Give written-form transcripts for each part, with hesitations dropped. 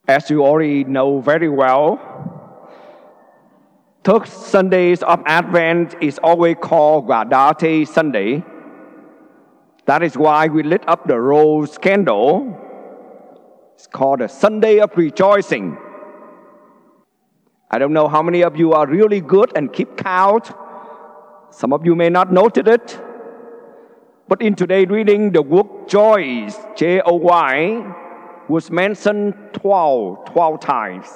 As you already know very well, third Sundays of Advent is always called Gaudete Sunday. That is why we lit up the rose candle. It's called the Sunday of Rejoicing. I don't know how many of you are really good and keep count. Some of you may not notice it. But in today's reading, the word joy, J-O-Y, was mentioned 12 times.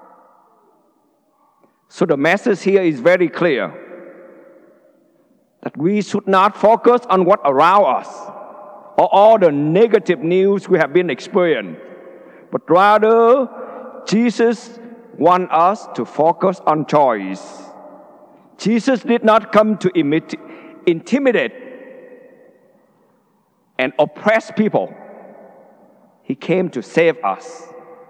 So the message here is very clear. That we should not focus on what around us or all the negative news we have been experiencing. But rather, Jesus wants us to focus on joy. Jesus did not come to intimidate and oppress people. He came to save us.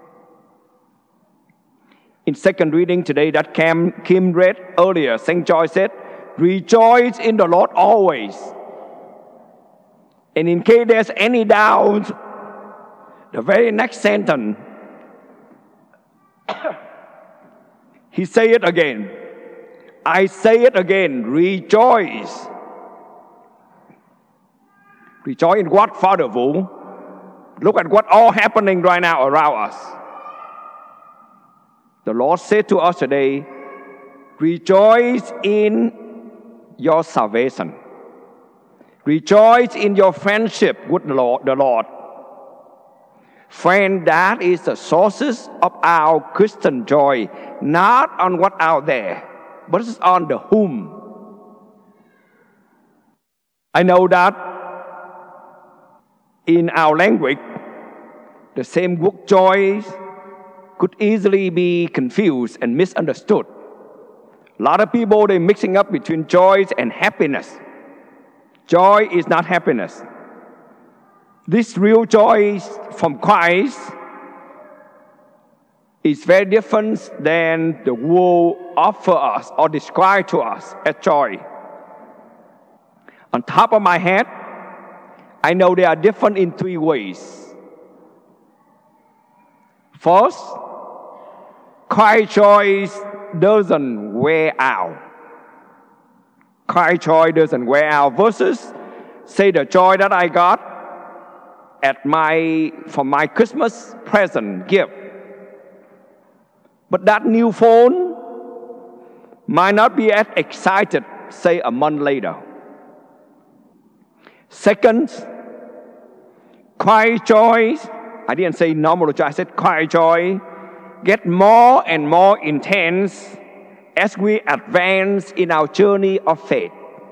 In second reading today that Kim read earlier, St. John said, "Rejoice in the Lord always." And in case there's any doubt, the very next sentence, he say it again. I say it again, rejoice. Rejoice in what, Father Wu? Look at what all happening right now around us. The Lord said to us today, rejoice in your salvation. Rejoice in your friendship with the Lord. Friend, that is the sources of our Christian joy, not on what out there, but it's on the whom. I know that in our language, the same word joy could easily be confused and misunderstood. A lot of people, they're mixing up between joy and happiness. Joy is not happiness. This real joy from Christ is very different than the world offers us or describes to us as joy. On top of my head, I know they are different in three ways. First, Christ's joy doesn't wear out. Christ's joy doesn't wear out. Versus, say the joy that I got from my Christmas present gift. But that new phone might not be as excited, say a month later. Second, Christ's joy, I didn't say normal joy, I said Christ's joy, get more and more intense as we advance in our journey of faith.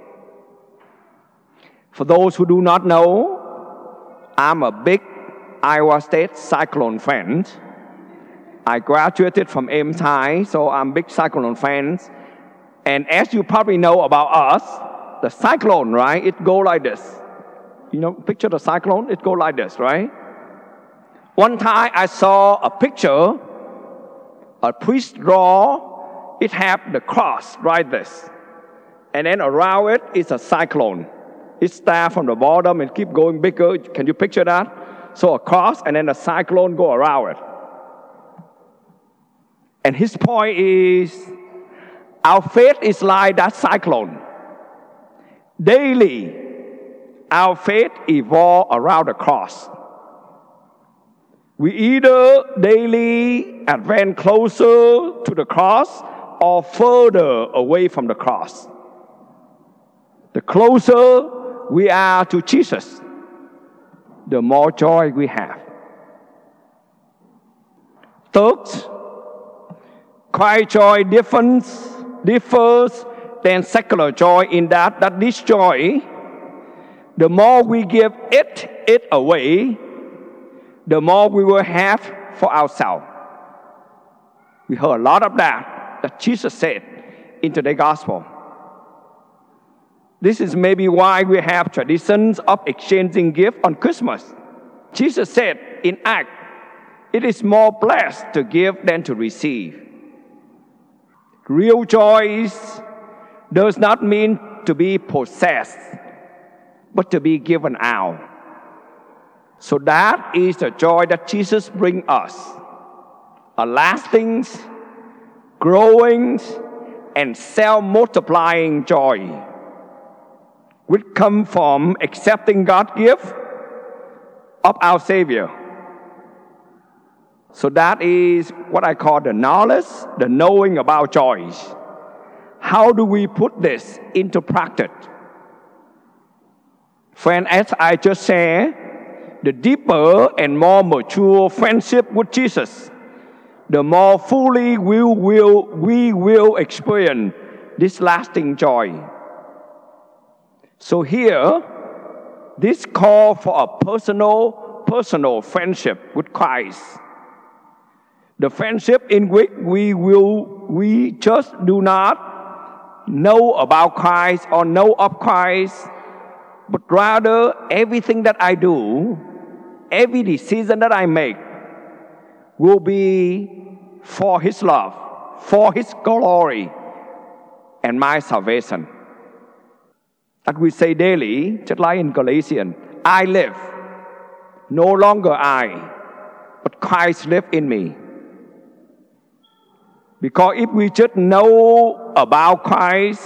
For those who do not know, I'm a big Iowa State Cyclone fan. I graduated from Ames High, so I'm a big Cyclone fan. And as you probably know about us, the Cyclone, right, it go like this. You know, picture the Cyclone, it go like this, right? One time I saw a picture, a priest draw, it had the cross right this. And then around it is a cyclone. It starts from the bottom and keep going bigger. Can you picture that? So a cross and then a cyclone go around it. And his point is, our faith is like that cyclone. Daily, our faith evolves around the cross. We either daily advance closer to the cross or further away from the cross. The closer we are to Jesus, the more joy we have. Third, Christ's joy differs than secular joy in that this joy, the more we give it away, the more we will have for ourselves. We heard a lot of that Jesus said in today's gospel. This is maybe why we have traditions of exchanging gifts on Christmas. Jesus said in Acts, it is more blessed to give than to receive. Real joy does not mean to be possessed, but to be given out. So that is the joy that Jesus brings us. a lasting, growing, and self-multiplying joy, which comes from accepting God's gift of our Savior. So that is what I call the knowledge, the knowing about joy. How do we put this into practice? Friend, as I just said, the deeper and more mature friendship with Jesus, the more fully we will experience this lasting joy. So here, this call for a personal friendship with Christ. The friendship in which we just do not know about Christ or know of Christ, but rather everything that I do, every decision that I make will be for His love, for His glory, and my salvation. As we say daily, just like in Galatians, I live, no longer I, but Christ lives in me. Because if we just know about Christ,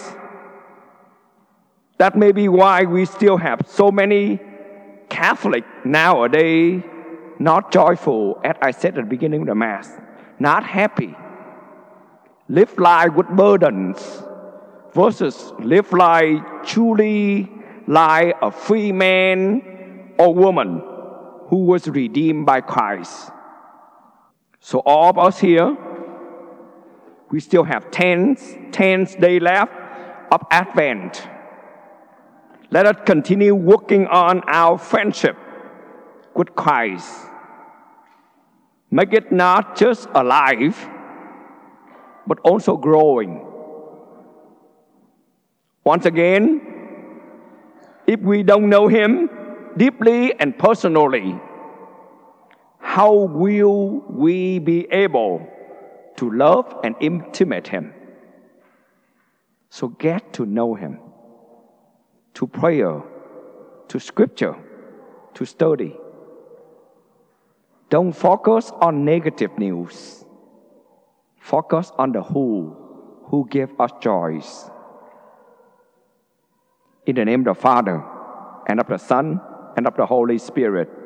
that may be why we still have so many Catholics nowadays not joyful, as I said at the beginning of the Mass, not happy, live life with burdens, versus live life truly like a free man or woman who was redeemed by Christ. So all of us here, we still have 10 days left of Advent. Let us continue working on our friendship with Christ. Make it not just alive, but also growing. Once again, if we don't know Him deeply and personally, how will we be able to love and intimate Him? So get to know Him, to prayer, to scripture, to study. Don't focus on negative news. Focus on the who gave us joys. In the name of the Father, and of the Son, and of the Holy Spirit.